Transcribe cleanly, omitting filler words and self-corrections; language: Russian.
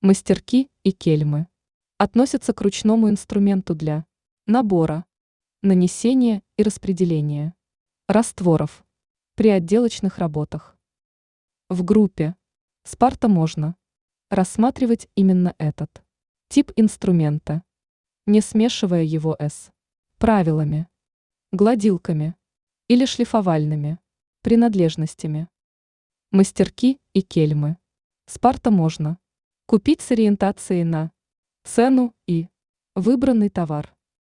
Мастерки и кельмы относятся к ручному инструменту для набора, нанесения и распределения растворов при отделочных работах. В группе Спарта можно рассматривать именно этот тип инструмента, не смешивая его с правилами, гладилками или шлифовальными принадлежностями. Мастерки и кельмы Спарта можно купить с ориентацией на цену и выбранный товар.